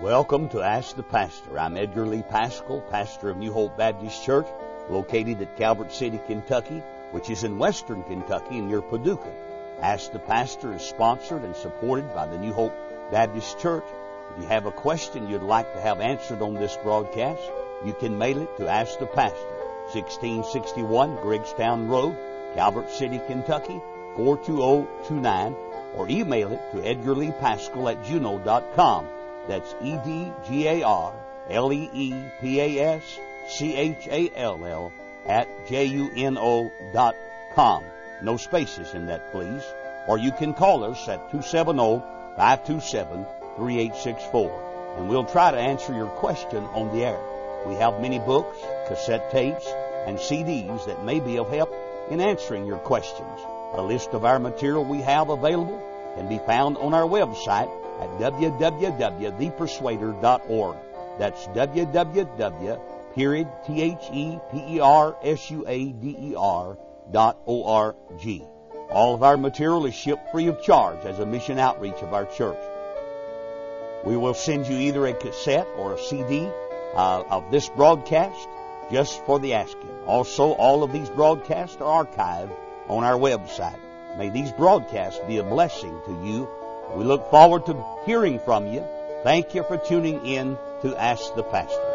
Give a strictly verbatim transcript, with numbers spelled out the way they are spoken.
Welcome to Ask the Pastor. I'm Edgar Lee Paschal, pastor of New Hope Baptist Church, located at Calvert City, Kentucky, which is in western Kentucky near Paducah. Ask the Pastor is sponsored and supported by the New Hope Baptist Church. If you have a question you'd like to have answered on this broadcast, you can mail it to Ask the Pastor, sixteen sixty-one Griggstown Road, Calvert City, Kentucky, four two zero two nine, or email it to edgar lee paschal at juno dot com. That's E D G A R L E E P A S C H A L L at J U N O dot com. No spaces in that, please. Or you can call us at two seven zero, five two seven, three eight six four, and we'll try to answer your question on the air. We have many books, cassette tapes, and C Ds that may be of help in answering your questions. A list of our material we have available can be found on our website at w w w dot the persuader dot org. That's w w w period T H E P E R S U A D E R dot O R G. All of our material is shipped free of charge as a mission outreach of our church. We will send you either a cassette or a C D uh, of this broadcast just for the asking. Also, all of these broadcasts are archived on our website. May these broadcasts be a blessing to you. We look forward to hearing from you. Thank you for tuning in to Ask the Pastor.